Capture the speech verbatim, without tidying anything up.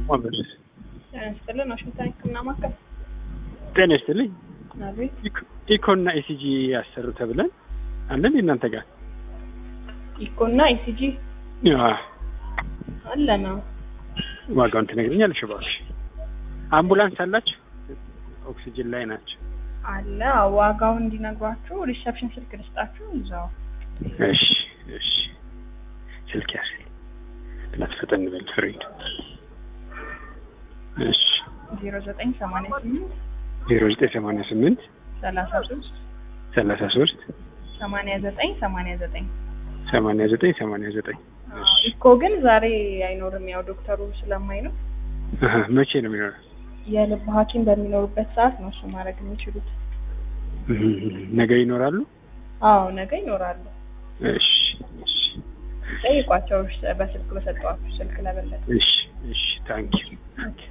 ማመድ ያስተለን ዋሽንግተን ህክምና ማዕከል ጤና ይስጥልኝ። አቤት። ኢኮና ኢሲጂ ያሰሩ ተብለን አለን እናንተ ጋር ኢኮና ኢሲጂ ያ አለና ዋጋውን ትነግሪኛለሽ እባክሽ? አምቡላንስ አላችሁ? ኦክሲጅን ላይ ናቸው አለ። ዋጋውን እንዲነግሯችሁ ሪሴፕሽን ስልክ ልስጣችሁ እዛው። እሺ እሺ ስልክ ያስ ለተፈጠን በል ፍሬድ እሺ ዜሮ ዘጠኝ ሰማንያ ስምንት ዜሮ ዘጠኝ ሰማንያ ስምንት ሰላሳ ሶስት ሰላሳ ሶስት ሰማንያ ዘጠኝ ሰማንያ ዘጠኝ ሰማንያ ዘጠኝ ሰማንያ ዘጠኝ እኮ ግን ዛሬ አይኖርም፣ ያው ዶክተሩ ስለማይኖር። አሃ መቼ ነው የሚኖረው? የልብ ሐኪም በሚኖርበት ሰዓት ነው እሱ ማድረግ የሚችሉት። ነገ ይኖራሉ? አዎ ነገ ይኖራሉ። እሺ እሺ ጠይቋቸው በስልክ በሰጧችሁ ስልክ ለበለጠ። እሺ እሺ ታንኪዩ።